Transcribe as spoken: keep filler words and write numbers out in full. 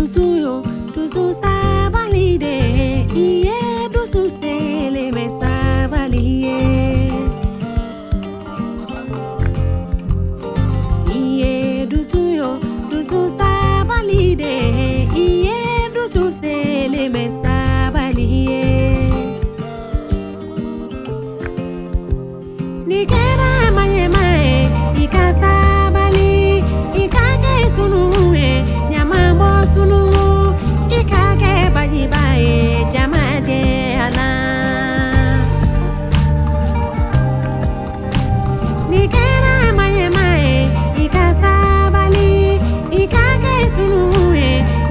dusu yo, dusu sabali de. Iye dusu sele me sabali ye. Iye dusu yo, dusu sabali.